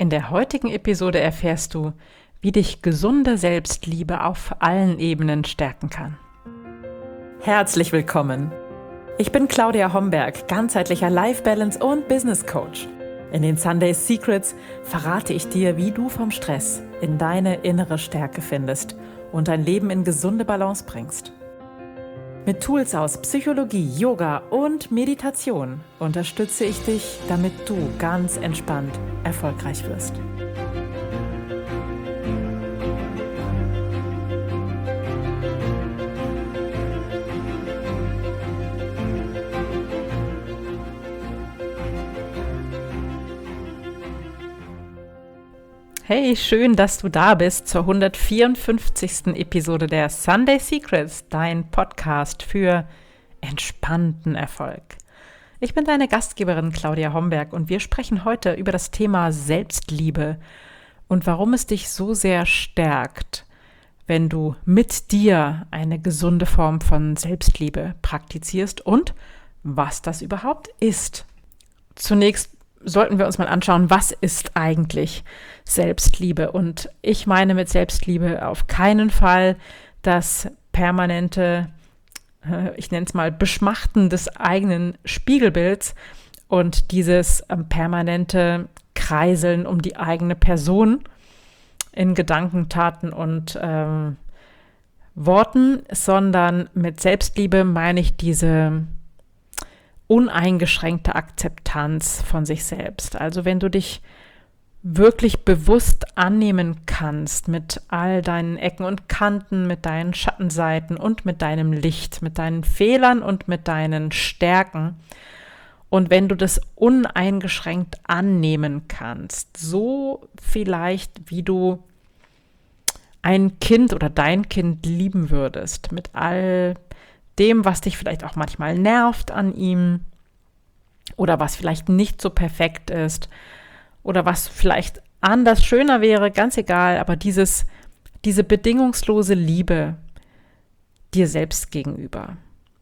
In der heutigen Episode erfährst du, wie dich gesunde Selbstliebe auf allen Ebenen stärken kann. Herzlich willkommen! Ich bin Claudia Homberg, ganzheitlicher Life Balance und Business Coach. In den Sunday Secrets verrate ich dir, wie du vom Stress in deine innere Stärke findest und dein Leben in gesunde Balance bringst. Mit Tools aus Psychologie, Yoga und Meditation unterstütze ich dich, damit du ganz entspannt erfolgreich wirst. Hey, schön, dass du da bist zur 154. Episode der Sunday Secrets, dein Podcast für entspannten Erfolg. Ich bin deine Gastgeberin Claudia Homberg und wir sprechen heute über das Thema Selbstliebe und warum es dich so sehr stärkt, wenn du mit dir eine gesunde Form von Selbstliebe praktizierst und was das überhaupt ist. Zunächst sollten wir uns mal anschauen, was ist eigentlich Selbstliebe? Und ich meine mit Selbstliebe auf keinen Fall das permanente, ich nenne es mal, Beschmachten des eigenen Spiegelbilds und dieses permanente Kreiseln um die eigene Person in Gedanken, Taten und Worten, sondern mit Selbstliebe meine ich diese uneingeschränkte Akzeptanz von sich selbst. Also wenn du dich wirklich bewusst annehmen kannst mit all deinen Ecken und Kanten, mit deinen Schattenseiten und mit deinem Licht, mit deinen Fehlern und mit deinen Stärken. Und wenn du das uneingeschränkt annehmen kannst, so vielleicht wie du ein Kind oder dein Kind lieben würdest, mit all dem, was dich vielleicht auch manchmal nervt an ihm oder was vielleicht nicht so perfekt ist oder was vielleicht anders schöner wäre, ganz egal, aber diese bedingungslose Liebe dir selbst gegenüber.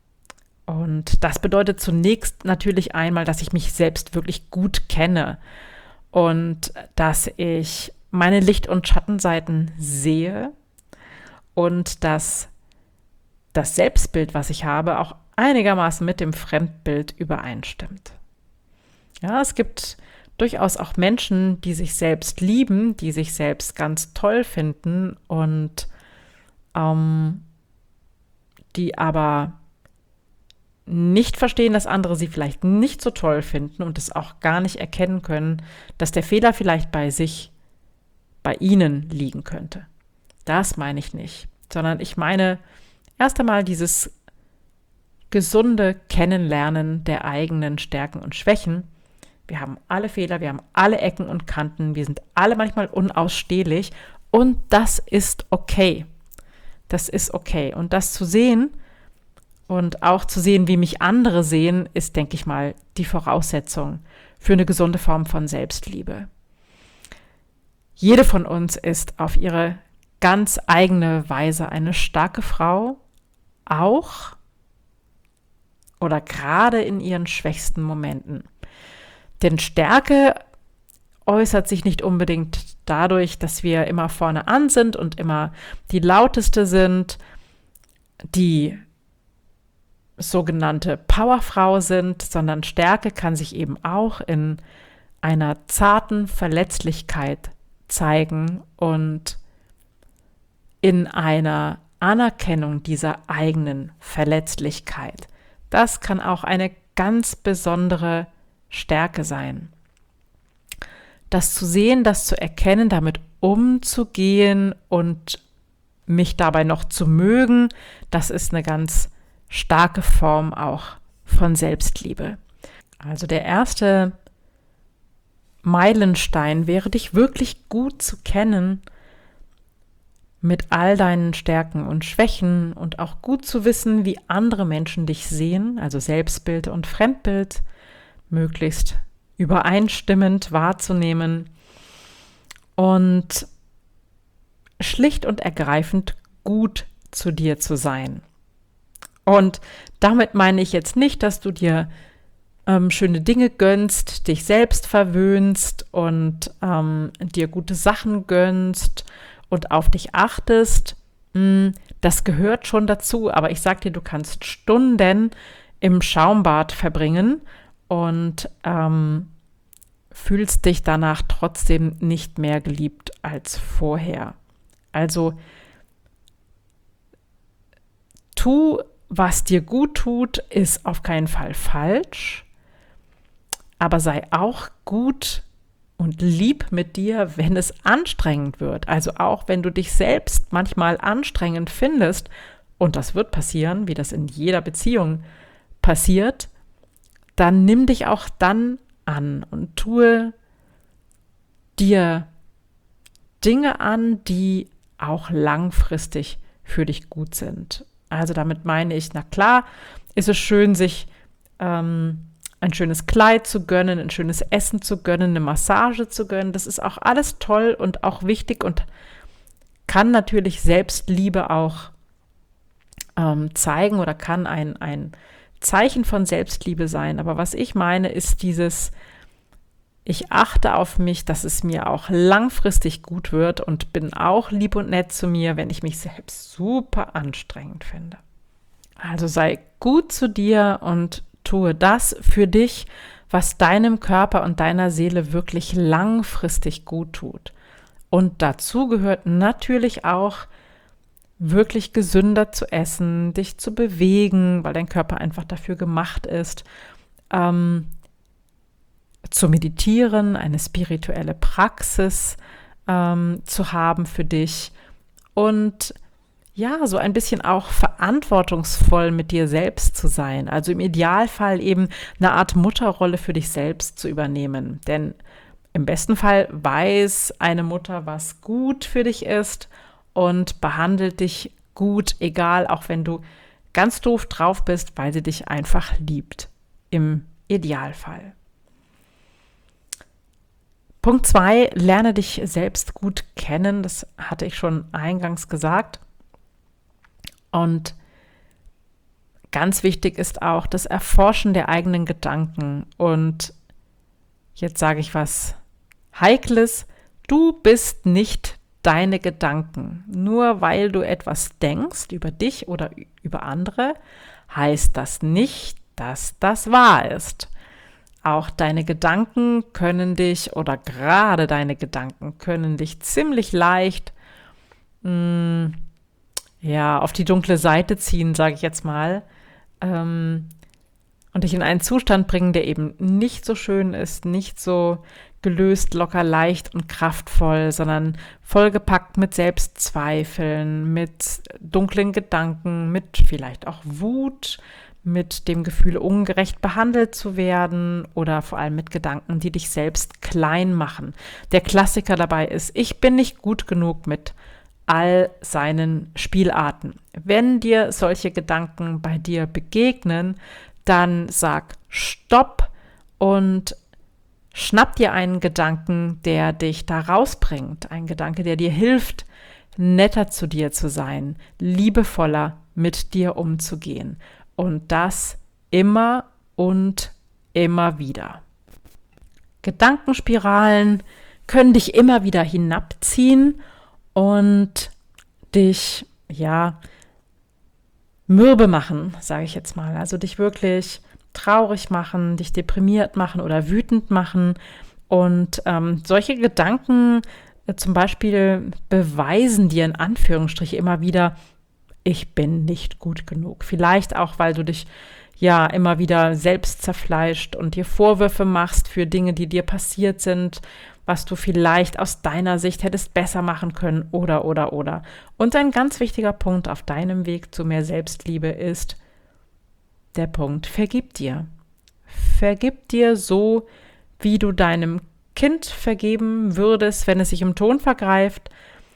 Und das bedeutet zunächst natürlich einmal, dass ich mich selbst wirklich gut kenne und dass ich meine Licht- und Schattenseiten sehe und dass das Selbstbild, was ich habe, auch einigermaßen mit dem Fremdbild übereinstimmt. Ja, es gibt durchaus auch Menschen, die sich selbst lieben, die sich selbst ganz toll finden und die aber nicht verstehen, dass andere sie vielleicht nicht so toll finden und es auch gar nicht erkennen können, dass der Fehler vielleicht bei ihnen liegen könnte. Das meine ich nicht, sondern ich meine erst einmal dieses gesunde Kennenlernen der eigenen Stärken und Schwächen. Wir haben alle Fehler, wir haben alle Ecken und Kanten, wir sind alle manchmal unausstehlich und das ist okay. Das ist okay. Und das zu sehen und auch zu sehen, wie mich andere sehen, ist, denke ich mal, die Voraussetzung für eine gesunde Form von Selbstliebe. Jede von uns ist auf ihre ganz eigene Weise eine starke Frau, auch oder gerade in ihren schwächsten Momenten. Denn Stärke äußert sich nicht unbedingt dadurch, dass wir immer vorne an sind und immer die lauteste sind, die sogenannte Powerfrau sind, sondern Stärke kann sich eben auch in einer zarten Verletzlichkeit zeigen und in einer Anerkennung dieser eigenen Verletzlichkeit. Das kann auch eine ganz besondere Stärke sein. Das zu sehen, das zu erkennen, damit umzugehen und mich dabei noch zu mögen, das ist eine ganz starke Form auch von Selbstliebe. Also der erste Meilenstein wäre, dich wirklich gut zu kennen mit all deinen Stärken und Schwächen und auch gut zu wissen, wie andere Menschen dich sehen, also Selbstbild und Fremdbild, möglichst übereinstimmend wahrzunehmen und schlicht und ergreifend gut zu dir zu sein. Und damit meine ich jetzt nicht, dass du dir schöne Dinge gönnst, dich selbst verwöhnst und dir gute Sachen gönnst und auf dich achtest, das gehört schon dazu. Aber ich sag dir, du kannst Stunden im Schaumbad verbringen und fühlst dich danach trotzdem nicht mehr geliebt als vorher. Also tu, was dir gut tut, ist auf keinen Fall falsch, aber sei auch gut und lieb mit dir, wenn es anstrengend wird. Also auch wenn du dich selbst manchmal anstrengend findest, und das wird passieren, wie das in jeder Beziehung passiert, dann nimm dich auch dann an und tue dir Dinge an, die auch langfristig für dich gut sind. Also damit meine ich, na klar, ist es schön, sich ein schönes Kleid zu gönnen, ein schönes Essen zu gönnen, eine Massage zu gönnen. Das ist auch alles toll und auch wichtig und kann natürlich Selbstliebe auch zeigen oder kann ein Zeichen von Selbstliebe sein. Aber was ich meine, ist dieses, ich achte auf mich, dass es mir auch langfristig gut wird und bin auch lieb und nett zu mir, wenn ich mich selbst super anstrengend finde. Also sei gut zu dir und tue das für dich, was deinem Körper und deiner Seele wirklich langfristig gut tut. Und dazu gehört natürlich auch, wirklich gesünder zu essen, dich zu bewegen, weil dein Körper einfach dafür gemacht ist, zu meditieren, eine spirituelle Praxis zu haben für dich und ja, so ein bisschen auch verantwortungsvoll mit dir selbst zu sein. Also im Idealfall eben eine Art Mutterrolle für dich selbst zu übernehmen. Denn im besten Fall weiß eine Mutter, was gut für dich ist und behandelt dich gut, egal, auch wenn du ganz doof drauf bist, weil sie dich einfach liebt. Im Idealfall. Punkt 2, lerne dich selbst gut kennen. Das hatte ich schon eingangs gesagt. Und ganz wichtig ist auch das Erforschen der eigenen Gedanken. Und jetzt sage ich was Heikles. Du bist nicht deine Gedanken. Nur weil du etwas denkst über dich oder über andere, heißt das nicht, dass das wahr ist. Auch deine Gedanken können dich, oder gerade deine Gedanken können dich ziemlich leicht auf die dunkle Seite ziehen, sage ich jetzt mal, und dich in einen Zustand bringen, der eben nicht so schön ist, nicht so gelöst, locker, leicht und kraftvoll, sondern vollgepackt mit Selbstzweifeln, mit dunklen Gedanken, mit vielleicht auch Wut, mit dem Gefühl, ungerecht behandelt zu werden oder vor allem mit Gedanken, die dich selbst klein machen. Der Klassiker dabei ist, ich bin nicht gut genug mit all seinen Spielarten. Wenn dir solche Gedanken bei dir begegnen, dann sag Stopp und schnapp dir einen Gedanken, der dich da rausbringt. Ein Gedanke, der dir hilft, netter zu dir zu sein, liebevoller mit dir umzugehen. Und das immer und immer wieder. Gedankenspiralen können dich immer wieder hinabziehen und dich, mürbe machen, sage ich jetzt mal. Also dich wirklich traurig machen, dich deprimiert machen oder wütend machen. Und solche Gedanken zum Beispiel beweisen dir in Anführungsstrichen immer wieder, ich bin nicht gut genug. Vielleicht auch, weil du dich immer wieder selbst zerfleischt und dir Vorwürfe machst für Dinge, die dir passiert sind, was du vielleicht aus deiner Sicht hättest besser machen können oder. Und ein ganz wichtiger Punkt auf deinem Weg zu mehr Selbstliebe ist der Punkt, vergib dir. Vergib dir so, wie du deinem Kind vergeben würdest, wenn es sich im Ton vergreift.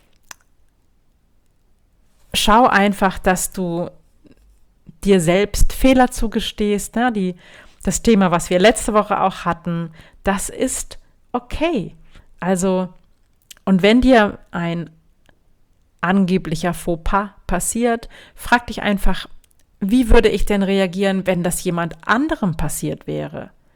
Schau einfach, dass du dir selbst Fehler zugestehst. Ne? Das Thema, was wir letzte Woche auch hatten, das ist okay. Also, und wenn dir ein angeblicher Fauxpas passiert, frag dich einfach, wie würde ich denn reagieren, wenn das jemand anderem passiert wäre?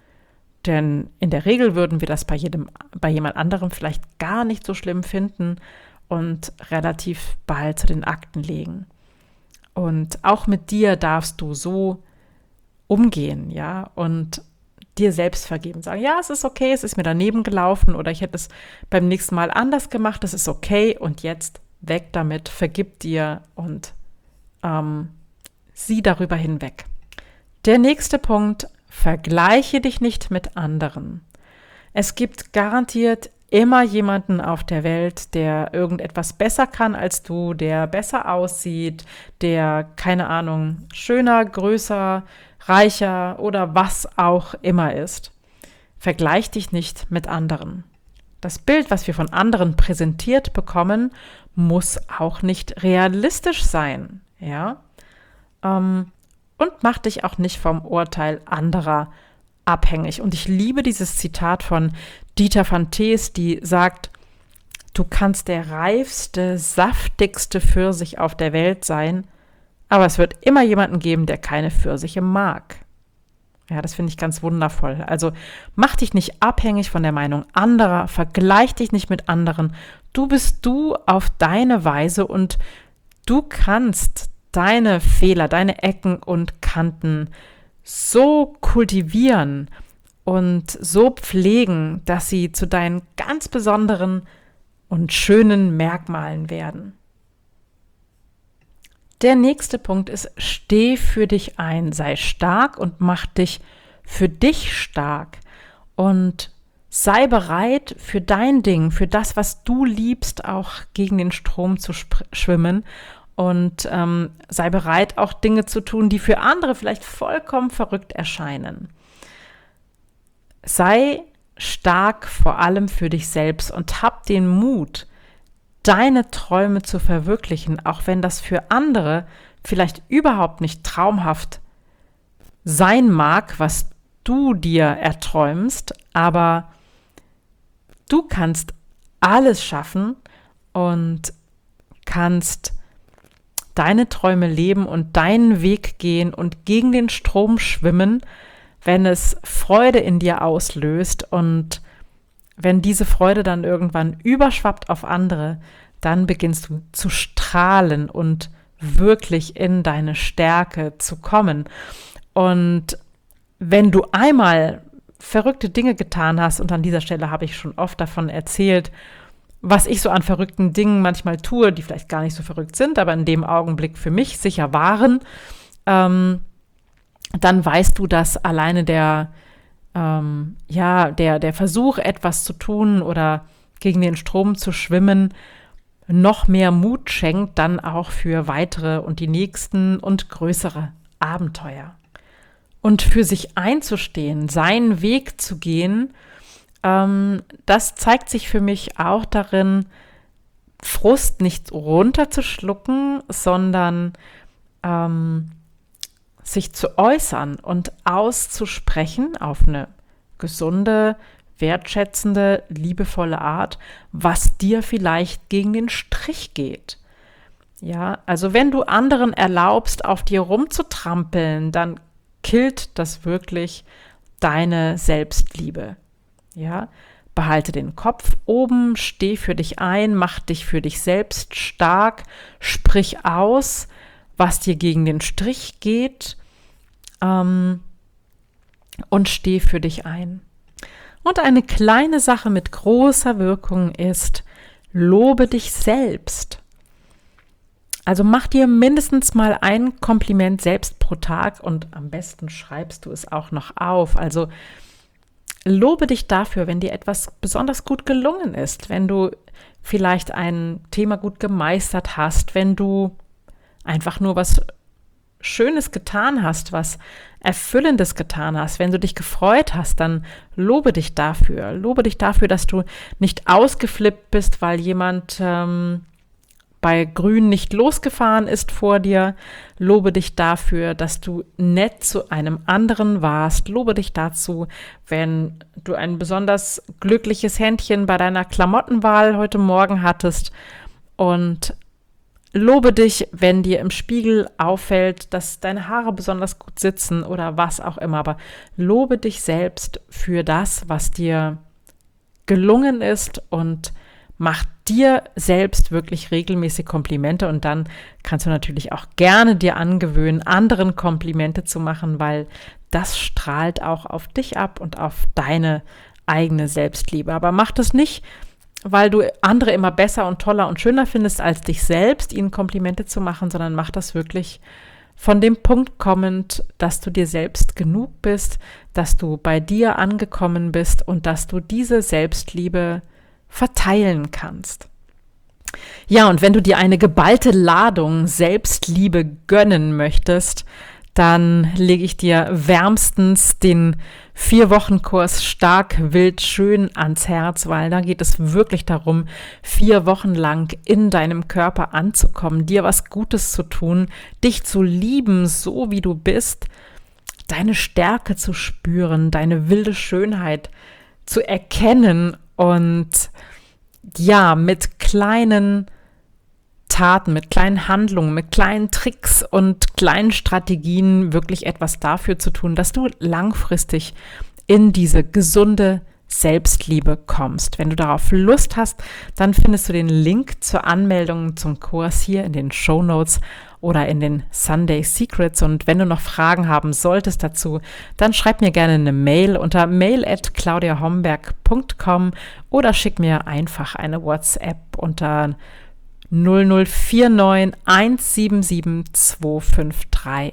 Denn in der Regel würden wir das bei jemand anderem vielleicht gar nicht so schlimm finden und relativ bald zu den Akten legen. Und auch mit dir darfst du so umgehen, ja, und dir selbst vergeben. Sagen, ja, es ist okay, es ist mir daneben gelaufen oder ich hätte es beim nächsten Mal anders gemacht, das ist okay und jetzt weg damit, vergib dir und sieh darüber hinweg. Der nächste Punkt, vergleiche dich nicht mit anderen. Es gibt garantiert immer jemanden auf der Welt, der irgendetwas besser kann als du, der besser aussieht, der, keine Ahnung, schöner, größer, reicher oder was auch immer ist. Vergleich dich nicht mit anderen. Das Bild, was wir von anderen präsentiert bekommen, muss auch nicht realistisch sein, ja? Und mach dich auch nicht vom Urteil anderer abhängig. Und ich liebe dieses Zitat von Dieter van Thees, die sagt, du kannst der reifste, saftigste Pfirsich auf der Welt sein, aber es wird immer jemanden geben, der keine Pfirsiche mag. Ja, das finde ich ganz wundervoll. Also mach dich nicht abhängig von der Meinung anderer, vergleich dich nicht mit anderen. Du bist du auf deine Weise und du kannst deine Fehler, deine Ecken und Kanten so kultivieren und so pflegen, dass sie zu deinen ganz besonderen und schönen Merkmalen werden. Der nächste Punkt ist, steh für dich ein, sei stark und mach dich für dich stark und sei bereit für dein Ding, für das, was du liebst, auch gegen den Strom zu schwimmen und sei bereit, auch Dinge zu tun, die für andere vielleicht vollkommen verrückt erscheinen. Sei stark vor allem für dich selbst und hab den Mut, deine Träume zu verwirklichen, auch wenn das für andere vielleicht überhaupt nicht traumhaft sein mag, was du dir erträumst, aber du kannst alles schaffen und kannst deine Träume leben und deinen Weg gehen und gegen den Strom schwimmen, wenn es Freude in dir auslöst und wenn diese Freude dann irgendwann überschwappt auf andere, dann beginnst du zu strahlen und wirklich in deine Stärke zu kommen. Und wenn du einmal verrückte Dinge getan hast, und an dieser Stelle habe ich schon oft davon erzählt, was ich so an verrückten Dingen manchmal tue, die vielleicht gar nicht so verrückt sind, aber in dem Augenblick für mich sicher waren, dann weißt du, dass alleine der Versuch, etwas zu tun oder gegen den Strom zu schwimmen, noch mehr Mut schenkt, dann auch für weitere und die nächsten und größere Abenteuer. Und für sich einzustehen, seinen Weg zu gehen, das zeigt sich für mich auch darin, Frust nicht runterzuschlucken, sondern sich zu äußern und auszusprechen auf eine gesunde, wertschätzende, liebevolle Art, was dir vielleicht gegen den Strich geht. Ja, also wenn du anderen erlaubst, auf dir rumzutrampeln, dann killt das wirklich deine Selbstliebe. Ja, behalte den Kopf oben, steh für dich ein, mach dich für dich selbst stark, sprich aus, was dir gegen den Strich geht, und steh für dich ein. Und eine kleine Sache mit großer Wirkung ist, lobe dich selbst. Also mach dir mindestens mal ein Kompliment selbst pro Tag und am besten schreibst du es auch noch auf. Also lobe dich dafür, wenn dir etwas besonders gut gelungen ist, wenn du vielleicht ein Thema gut gemeistert hast, wenn du einfach nur was Schönes getan hast, was Erfüllendes getan hast, wenn du dich gefreut hast, dann lobe dich dafür. Lobe dich dafür, dass du nicht ausgeflippt bist, weil jemand bei Grün nicht losgefahren ist vor dir. Lobe dich dafür, dass du nett zu einem anderen warst. Lobe dich dazu, wenn du ein besonders glückliches Händchen bei deiner Klamottenwahl heute Morgen hattest. Und Lobe dich, wenn dir im Spiegel auffällt, dass deine Haare besonders gut sitzen oder was auch immer. Aber lobe dich selbst für das, was dir gelungen ist, und mach dir selbst wirklich regelmäßig Komplimente, und dann kannst du natürlich auch gerne dir angewöhnen, anderen Komplimente zu machen, weil das strahlt auch auf dich ab und auf deine eigene Selbstliebe. Aber mach das nicht, weil du andere immer besser und toller und schöner findest als dich selbst, ihnen Komplimente zu machen, sondern mach das wirklich von dem Punkt kommend, dass du dir selbst genug bist, dass du bei dir angekommen bist und dass du diese Selbstliebe verteilen kannst. Ja, und wenn du dir eine geballte Ladung Selbstliebe gönnen möchtest, dann lege ich dir wärmstens den 4-Wochen-Kurs Stark, Wild, Schön ans Herz, weil da geht es wirklich darum, 4 Wochen lang in deinem Körper anzukommen, dir was Gutes zu tun, dich zu lieben, so wie du bist, deine Stärke zu spüren, deine wilde Schönheit zu erkennen und ja, mit kleinen Taten, mit kleinen Handlungen, mit kleinen Tricks und kleinen Strategien wirklich etwas dafür zu tun, dass du langfristig in diese gesunde Selbstliebe kommst. Wenn du darauf Lust hast, dann findest du den Link zur Anmeldung zum Kurs hier in den Shownotes oder in den Sunday Secrets. Und wenn du noch Fragen haben solltest dazu, dann schreib mir gerne eine Mail unter mail@claudiahomberg.com oder schick mir einfach eine WhatsApp unter 0049 177 253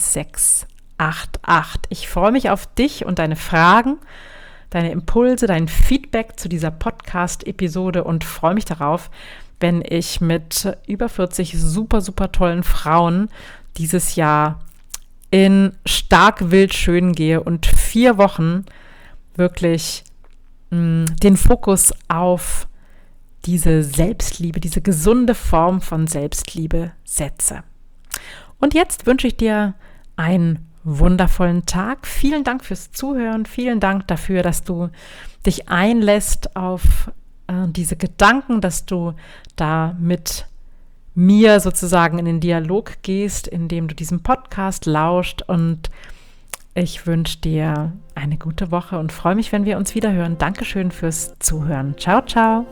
1688. Ich freue mich auf dich und deine Fragen, deine Impulse, dein Feedback zu dieser Podcast-Episode und freue mich darauf, wenn ich mit über 40 super, super tollen Frauen dieses Jahr in Stark, Wild, Schön gehe und 4 Wochen wirklich den Fokus auf diese Selbstliebe, diese gesunde Form von Selbstliebe setze. Und jetzt wünsche ich dir einen wundervollen Tag. Vielen Dank fürs Zuhören. Vielen Dank dafür, dass du dich einlässt auf diese Gedanken, dass du da mit mir sozusagen in den Dialog gehst, indem du diesem Podcast lauscht. Und ich wünsche dir eine gute Woche und freue mich, wenn wir uns wieder hören. Dankeschön fürs Zuhören. Ciao, ciao.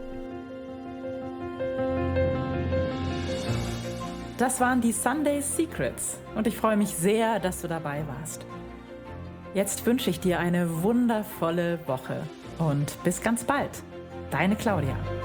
Das waren die Sunday Secrets und ich freue mich sehr, dass du dabei warst. Jetzt wünsche ich dir eine wundervolle Woche und bis ganz bald. Deine Claudia.